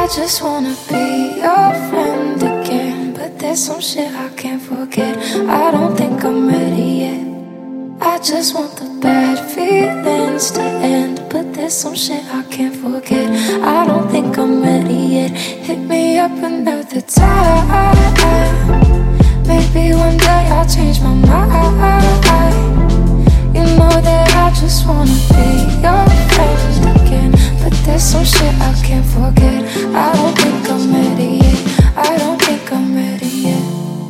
just wanna be your friend again, but there's some shit I can't forget. I don't think I'm ready yet. I just want the bad feelings to end, but there's some shit I can't forget. I don't think I'm ready yet. Hit me up another time. Maybe one day I'll change my mind. You know that I just wanna be your friend again, but there's some shit I can't forget.